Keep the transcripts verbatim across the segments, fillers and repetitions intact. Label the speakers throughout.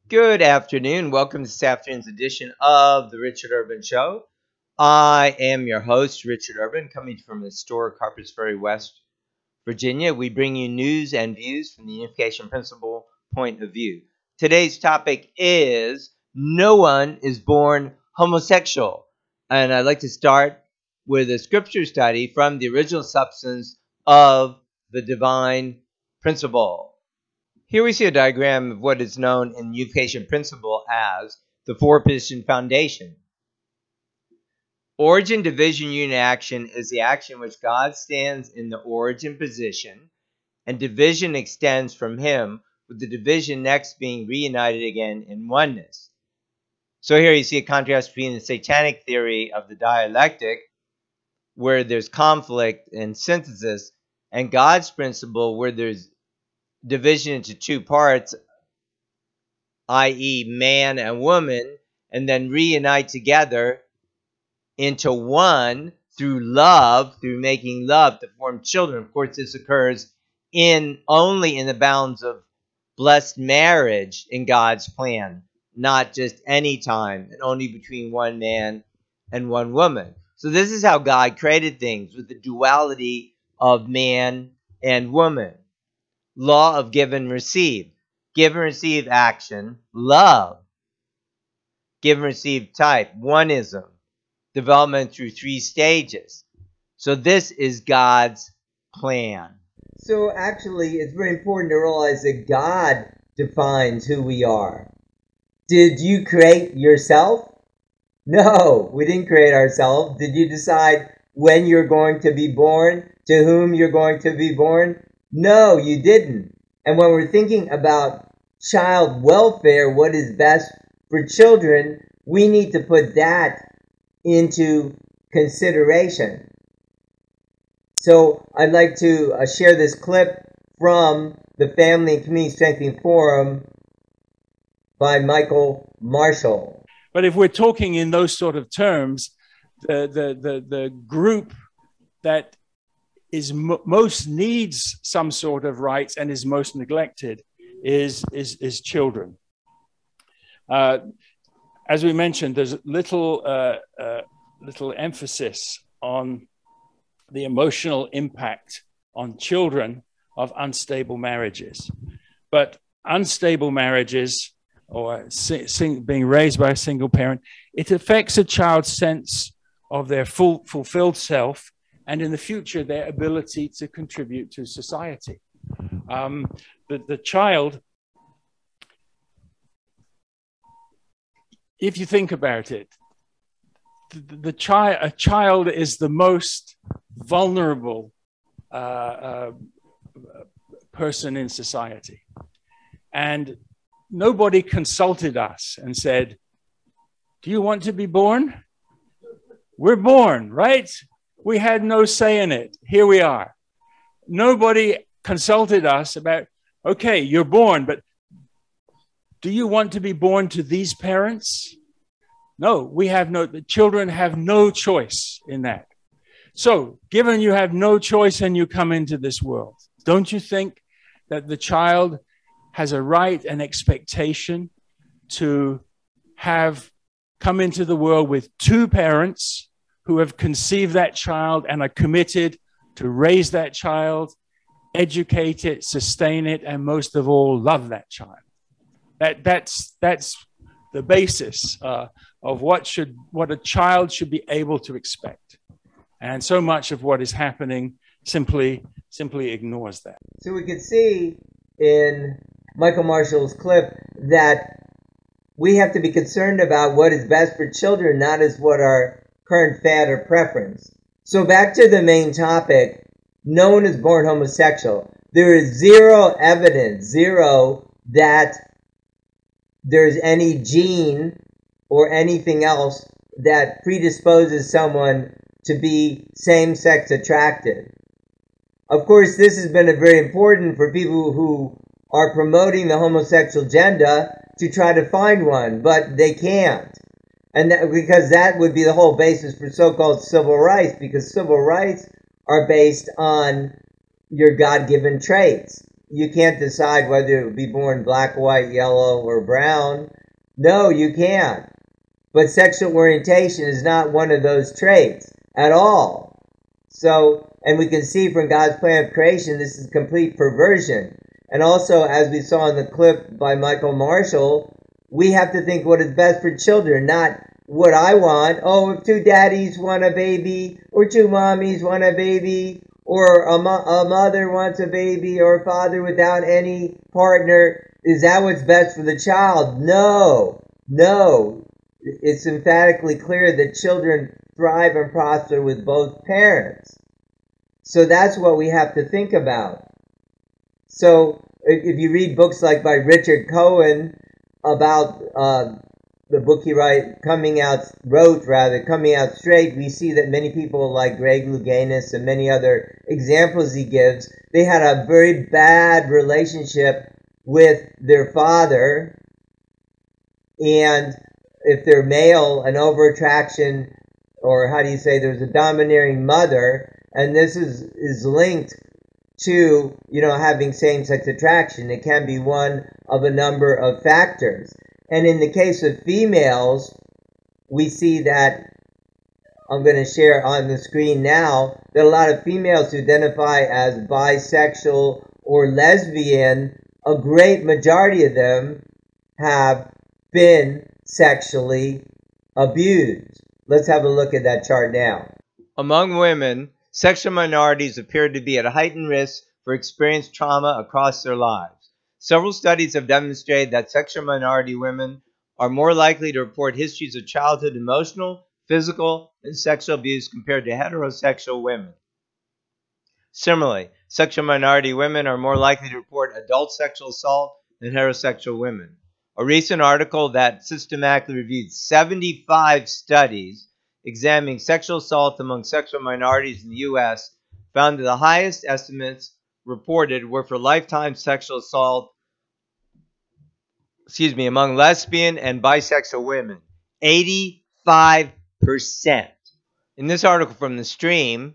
Speaker 1: Good afternoon. Welcome to this afternoon's edition of the Richard Urban Show. I am your host, Richard Urban, coming from historic Harpers Ferry, West Virginia. We bring you news and views from the Unification Principle point of view. Today's topic is no one is born homosexual. And I'd like to start with a scripture study from the original substance of the divine principle. Here we see a diagram of what is known in unification principle as the four-position foundation. Origin, division, union, action is the action in which God stands in the origin position, and division extends from him, with the division next being reunited again in oneness. So here you see a contrast between the Satanic theory of the dialectic, where there's conflict and synthesis, and God's principle, where there's division into two parts, that is man and woman, and then reunite together into one through love, through making love to form children. Of course, this occurs in only in the bounds of blessed marriage in God's plan, not just any time, and only between one man and one woman. So this is how God created things, with the duality of man and woman. Law of give and receive. Give and receive action. Love. Give and receive type. Oneism. Development through three stages. So this is God's plan. So actually, it's very important to realize that God defines who we are. Did you create yourself? No, we didn't create ourselves. Did you decide when you're going to be born? To whom you're going to be born? No, you didn't. And when we're thinking about child welfare, what is best for children, we need to put that into consideration. So I'd like to uh, share this clip from the Family and Community Strengthening Forum by Michael Marshall.
Speaker 2: But if we're talking in those sort of terms, the the the, the group that is m- most needs some sort of rights and is most neglected is is, is children. Uh, as we mentioned, there's little uh, uh, little emphasis on the emotional impact on children of unstable marriages. But unstable marriages, or sing, sing, being raised by a single parent, it affects a child's sense of their full fulfilled self, and in the future, their ability to contribute to society. Um, the, the child, if you think about it, the, the child, a child is the most vulnerable uh, uh, person in society. And nobody consulted us and said, do you want to be born? We're born, right? We had no say in it. Here we are. Nobody consulted us about, okay, you're born, but do you want to be born to these parents? No, we have no, the children have no choice in that. So, given you have no choice and you come into this world, don't you think that the child has a right and expectation to have come into the world with two parents who have conceived that child and are committed to raise that child, educate it, sustain it, and most of all, love that child? That, that's, that's the basis uh, of what, should, what a child should be able to expect. And so much of what is happening simply, simply ignores that.
Speaker 1: So we can see in Michael Marshall's clip that we have to be concerned about what is best for children, not as what our current fad or preference. So back to the main topic, no one is born homosexual. There is zero evidence, zero, that there's any gene or anything else that predisposes someone to be same-sex attracted. Of course, this has been a very important for people who are promoting the homosexual agenda to try to find one, but they can't. And that, because that would be the whole basis for so-called civil rights, because civil rights are based on your God-given traits. you can't decide whether it would be born black, white, yellow, or brown. No, you can't. But sexual orientation is not one of those traits at all. So, and we can see from God's plan of creation, this is complete perversion. And also, as we saw in the clip by Michael Marshall, we have to think what is best for children, not what I want. Oh, if two daddies want a baby, or two mommies want a baby, or a, mo- a mother wants a baby, or a father without any partner, is that what's best for the child? No, no. It's emphatically clear that children thrive and prosper with both parents. So that's what we have to think about. So if you read books like by Richard Cohen about uh, the book he write, coming out, wrote rather, Coming Out Straight, we see that many people like Greg Louganis and many other examples he gives, they had a very bad relationship with their father, and if they're male, an over-attraction, or how do you say, there's a domineering mother, and this is, is linked to, you know, having same-sex attraction. It can be one of a number of factors. And in the case of females, we see that, I'm going to share on the screen now, that a lot of females who identify as bisexual or lesbian, a great majority of them have been sexually abused. Let's have a look at that chart now. Among women, sexual minorities appear to be at a heightened risk for experiencing trauma across their lives. Several studies have demonstrated that sexual minority women are more likely to report histories of childhood emotional, physical, and sexual abuse compared to heterosexual women. Similarly, sexual minority women are more likely to report adult sexual assault than heterosexual women. A recent article that systematically reviewed seventy-five studies examining sexual assault among sexual minorities in the U S found that the highest estimates reported were for lifetime sexual assault, excuse me, among lesbian and bisexual women, eighty-five percent. In this article from The Stream,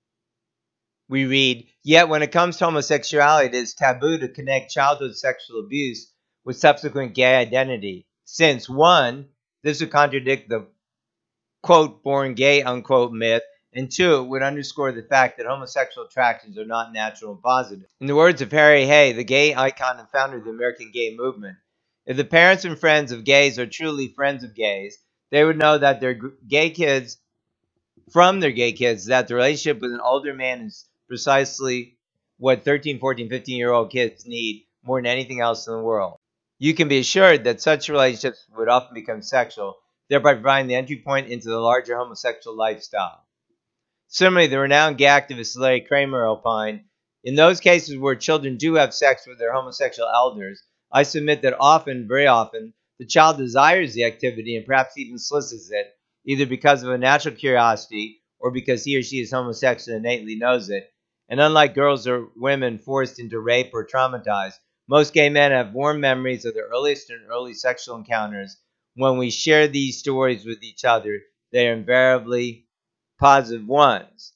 Speaker 1: we read, yet when it comes to homosexuality, it is taboo to connect childhood sexual abuse with subsequent gay identity, since one, this would contradict the quote, born gay, unquote, myth, and two, it would underscore the fact that homosexual attractions are not natural and positive. In the words of Harry Hay, the gay icon and founder of the American gay movement, if the parents and friends of gays are truly friends of gays, they would know that their gay kids, from their gay kids, that the relationship with an older man is precisely what thirteen, fourteen, fifteen-year-old kids need more than anything else in the world. You can be assured that such relationships would often become sexual, thereby providing the entry point into the larger homosexual lifestyle. Similarly, the renowned gay activist Larry Kramer opined, in those cases where children do have sex with their homosexual elders, I submit that often, very often, the child desires the activity and perhaps even solicits it, either because of a natural curiosity or because he or she is homosexual and innately knows it. And unlike girls or women forced into rape or traumatized, most gay men have warm memories of their earliest and early sexual encounters. When we share these stories with each other, they are invariably positive ones.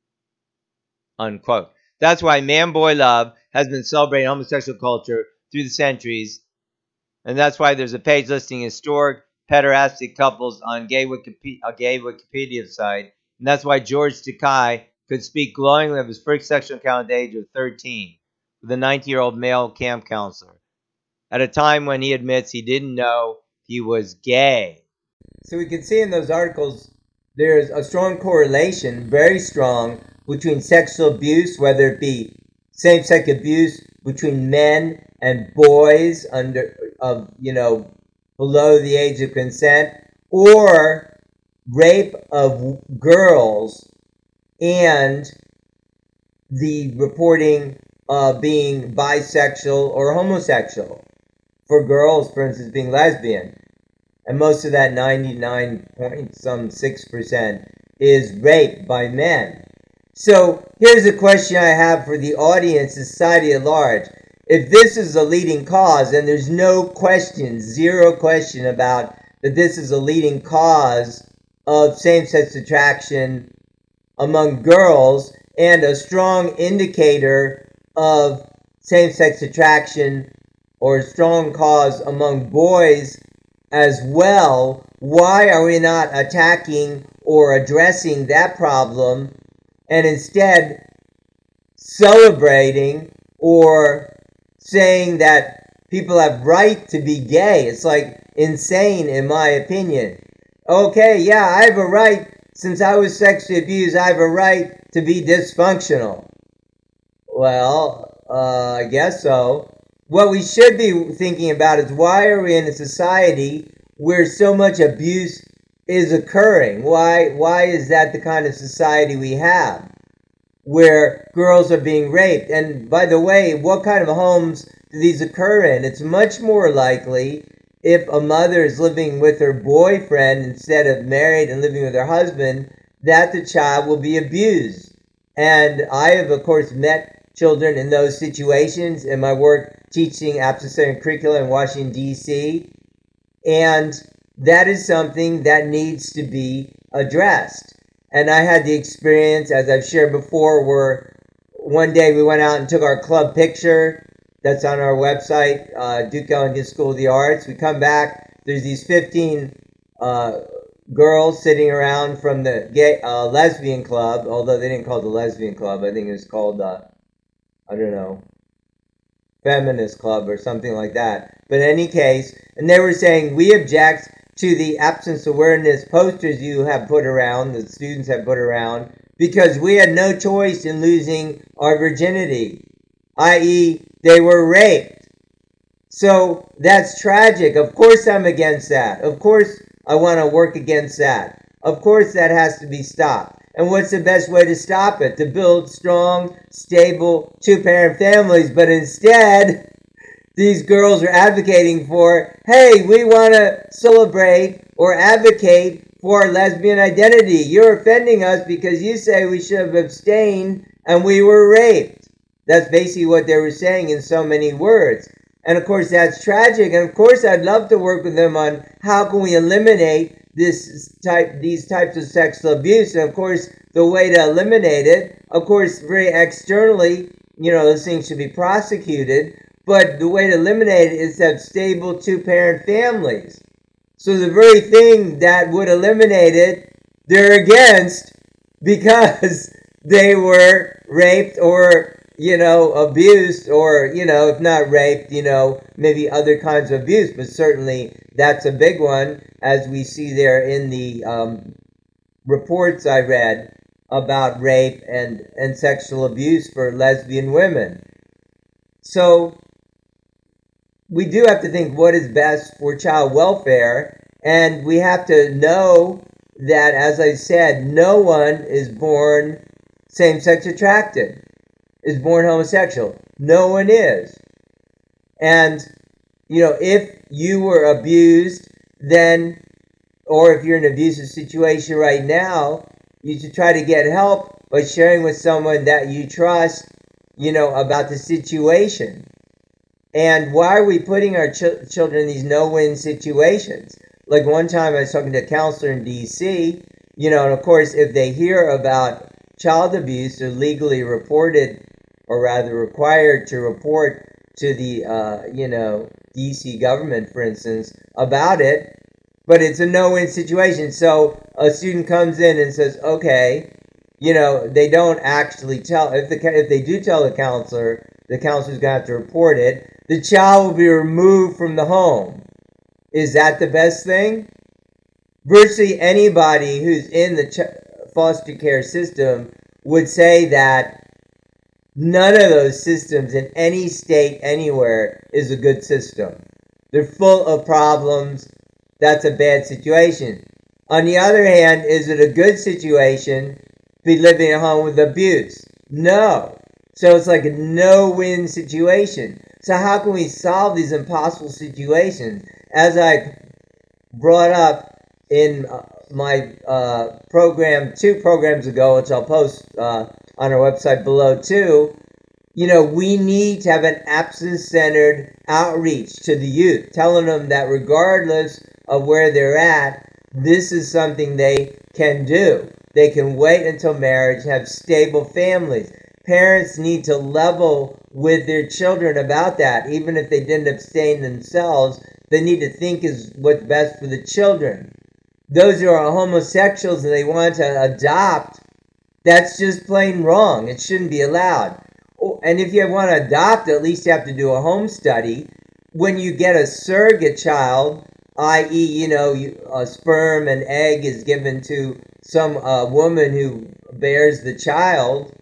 Speaker 1: Unquote. That's why man-boy love has been celebrating homosexual culture through the centuries. And that's why there's a page listing historic pederastic couples on gay Wikipedia, a gay Wikipedia site. And that's why George Takei could speak glowingly of his first sexual encounter at the age of thirteen with a nineteen-year-old male camp counselor, at a time when he admits he didn't know he was gay. So we can see in those articles there's a strong correlation, very strong, between sexual abuse, whether it be same-sex abuse between men and boys under, of you know, below the age of consent, or rape of girls and the reporting of being bisexual or homosexual. For girls, for instance, being lesbian. And most of that ninety-nine point some six percent is rape by men. So here's a question I have for the audience, society at large. If this is a leading cause, and there's no question, zero question about that this is a leading cause of same-sex attraction among girls and a strong indicator of same-sex attraction or strong cause among boys as well, why are we not attacking or addressing that problem and instead celebrating or saying that people have right to be gay? It's like insane in my opinion. Okay, yeah, I have a right, since I was sexually abused, I have a right to be dysfunctional. Well, uh, I guess so. What we should be thinking about is, why are we in a society where so much abuse is occurring? Why, why is that the kind of society we have, where girls are being raped? And by the way, what kind of homes do these occur in? It's much more likely if a mother is living with her boyfriend instead of married and living with her husband, that the child will be abused. And I have, of course, met children in those situations in my work teaching abstinence curricula in Washington, D C, and that is something that needs to be addressed. And I had the experience, as I've shared before, where one day we went out and took our club picture. That's on our website, uh, Duke Ellington School of the Arts. We come back, there's these fifteen uh, girls sitting around from the gay uh, lesbian club, although they didn't call it the lesbian club. I think it was called, uh, I don't know, feminist club or something like that. But in any case, and they were saying, we object to the absence awareness posters you have put around, the students have put around, because we had no choice in losing our virginity, that is they were raped. So that's tragic. Of course I'm against that. Of course I want to work against that. Of course that has to be stopped. And what's the best way to stop it? To build strong, stable, two-parent families. But instead, these girls are advocating for, hey, we want to celebrate or advocate for our lesbian identity. You're offending us because you say we should have abstained and we were raped. That's basically what they were saying in so many words. And of course that's tragic. And of course I'd love to work with them on how can we eliminate this type, these types of sexual abuse. And of course the way to eliminate it, of course very externally, you know, those things should be prosecuted. But the way to eliminate it is to have stable two-parent families. So the very thing that would eliminate it, they're against because they were raped or, you know, abused, or, you know, if not raped, you know, maybe other kinds of abuse. But certainly that's a big one, as we see there in the um, reports I read about rape and, and sexual abuse for lesbian women. So we do have to think what is best for child welfare, and we have to know that, as I said, no one is born same-sex attracted, is born homosexual. No one is. And, you know, if you were abused, then, or if you're in an abusive situation right now, you should try to get help by sharing with someone that you trust, you know, about the situation. And why are we putting our ch- children in these no-win situations? Like one time I was talking to a counselor in D C, you know, and of course if they hear about child abuse, they're legally reported, or rather required to report to the, uh, you know, D C government, for instance, about it. But it's a no-win situation. So a student comes in and says, okay, you know, they don't actually tell, if, the, if they do tell the counselor, the counselor's going to have to report it. The child will be removed from the home. Is that the best thing? Virtually anybody who's in the ch- foster care system would say that none of those systems in any state anywhere is a good system. They're full of problems. That's a bad situation. On the other hand, is it a good situation to be living at home with abuse? No. So it's like a no-win situation. So how can we solve these impossible situations? As I brought up in my uh, program two programs ago, which I'll post uh, on our website below too, you know, we need to have an abstinence-centered outreach to the youth, telling them that regardless of where they're at, this is something they can do. They can wait until marriage, have stable families. parents need to level with their children about that. Even if they didn't abstain themselves, they need to think is what's best for the children. Those who are homosexuals and they want to adopt, that's just plain wrong. It shouldn't be allowed. And if you want to adopt, at least you have to do a home study. When you get a surrogate child, that is, you know, a sperm and egg is given to some uh, woman who bears the child,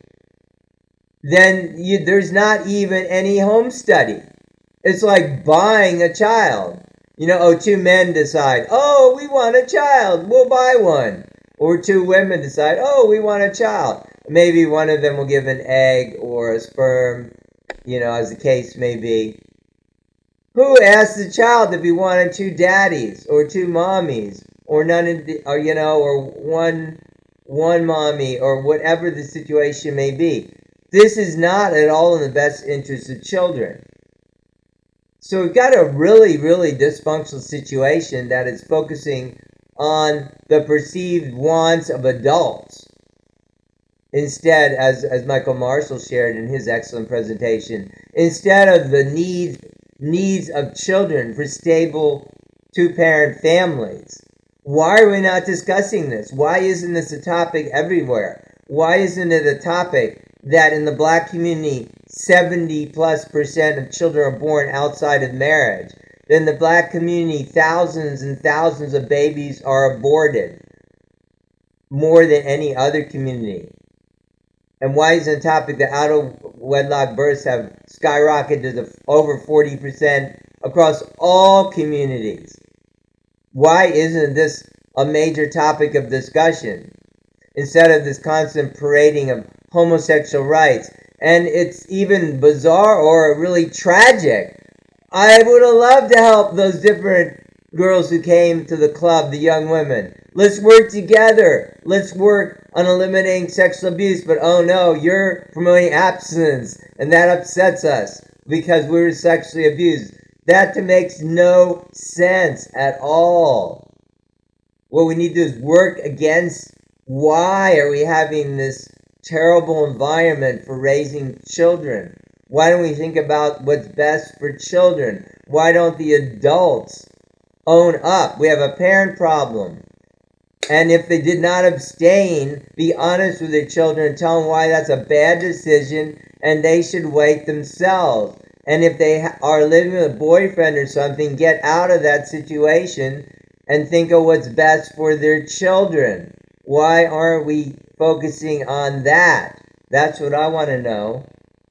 Speaker 1: then you, there's not even any home study. It's like buying a child. You know, oh, two men decide, oh, we want a child, we'll buy one. Or two women decide, oh, we want a child. Maybe one of them will give an egg or a sperm, you know, as the case may be. Who asked the child if he wanted two daddies or two mommies or none of the, or you know, or one one mommy or whatever the situation may be? This is not at all in the best interest of children. So we've got a really, really dysfunctional situation that is focusing on the perceived wants of adults. Instead, as, as Michael Marshall shared in his excellent presentation, instead of the needs, needs of children for stable two-parent families. Why are we not discussing this? Why isn't this a topic everywhere? Why isn't it a topic that in the black community, seventy plus percent of children are born outside of marriage? In the black community, thousands and thousands of babies are aborted, more than any other community. And why isn't a topic that out-of-wedlock births have skyrocketed to over forty percent across all communities? Why isn't this a major topic of discussion instead of this constant parading of homosexual rights? And it's even bizarre or really tragic. I would have loved to help those different girls who came to the club, the young women. Let's work together. Let's work on eliminating sexual abuse. But oh no, you're promoting abstinence, and that upsets us because we were sexually abused. That makes no sense at all. What we need to do is work against why are we having this terrible environment for raising children. Why don't we think about what's best for children? Why don't the adults own up? We have a parent problem. And if they did not abstain, be honest with their children and tell them why that's a bad decision and they should wait themselves. And if they are living with a boyfriend or something, get out of that situation and think of what's best for their children. Why aren't we focusing on that? That's what I want to know.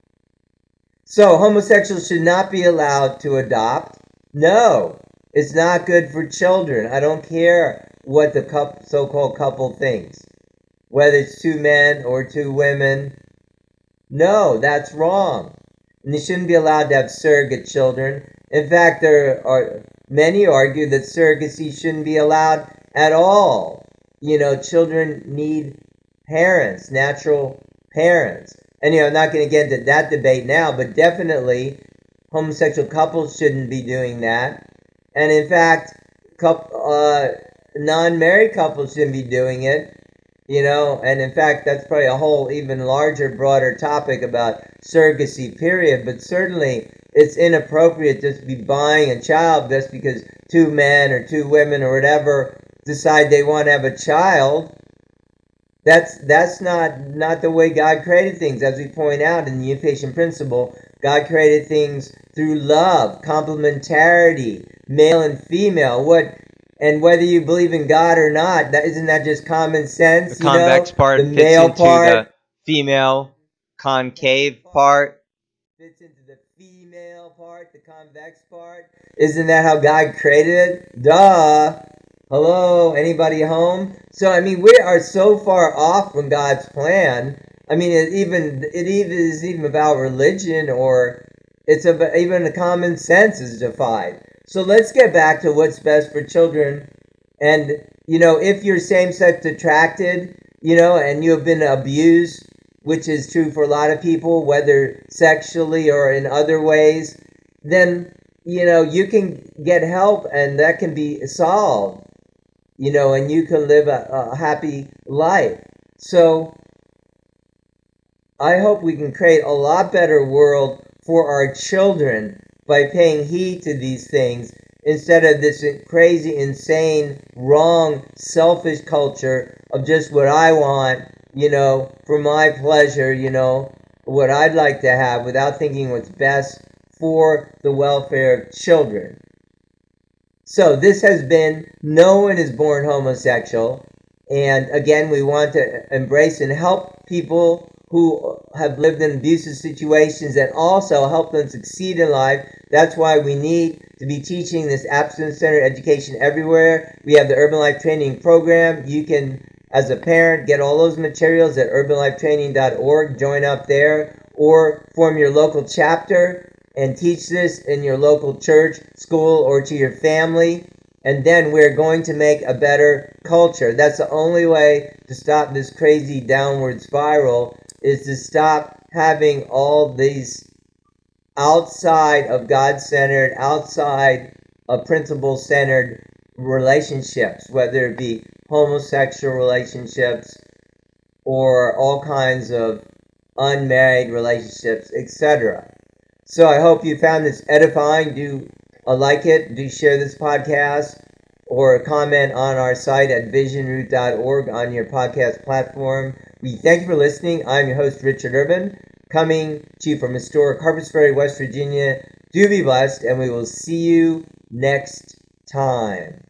Speaker 1: So, homosexuals should not be allowed to adopt? No, it's not good for children. I don't care what the couple, so-called couple thinks. Whether it's two men or two women. No, that's wrong. And they shouldn't be allowed to have surrogate children. In fact, there are many argue that surrogacy shouldn't be allowed at all. You know, children need parents, natural parents. And, you know, I'm not going to get into that debate now, but definitely homosexual couples shouldn't be doing that. And in fact, couple, uh, non-married couples shouldn't be doing it. You know, and in fact, that's probably a whole even larger, broader topic about surrogacy, period. But certainly, it's inappropriate just to be buying a child just because two men or two women or whatever decide they want to have a child. That's that's not, not the way God created things. As we point out in the unification principle, God created things through love, complementarity, male and female. What and whether you believe in God or not, that isn't that just common sense? The convex
Speaker 2: you know?
Speaker 1: part
Speaker 2: the
Speaker 1: fits
Speaker 2: male
Speaker 1: into
Speaker 2: part
Speaker 1: the female concave part.
Speaker 2: Fits into the female part, the convex part. Isn't that how God created it? Duh. Hello, anybody home? So, I mean, we are so far off from God's plan. I mean, it even it even is even about religion, or it's about, even the common sense is defied. So let's get back to what's best for children. And, you know, if you're same-sex attracted, you know, and you have been abused, which is true for a lot of people, whether sexually or in other ways, then, you know, you can get help and that can be solved, you know, and you can live a, a happy life. So
Speaker 1: I hope we can create a lot better world for our children by paying heed to these things instead of this crazy, insane, wrong, selfish culture of just what I want, you know, for my pleasure, you know, what I'd like to have without thinking what's best for the welfare of children. So this has been No One is Born Homosexual. And again, we want to embrace and help people who have lived in abusive situations and also help them succeed in life. That's why we need to be teaching this abstinence-centered education everywhere. We have the Urban Life Training Program. You can, as a parent, get all those materials at urban life training dot org. Join up there or form your local chapter and teach this in your local church, school, or to your family. And then we're going to make a better culture. That's the only way to stop this crazy downward spiral, is to stop having all these outside of God-centered, outside of principle-centered relationships, whether it be homosexual relationships or all kinds of unmarried relationships, et cetera. So I hope you found this edifying. Do uh, like it. Do share this podcast or comment on our site at vision root dot org on your podcast platform. We thank you for listening. I'm your host, Richard Urban, coming to you from historic Harpers Ferry, West Virginia. Do be blessed, and we will see you next time.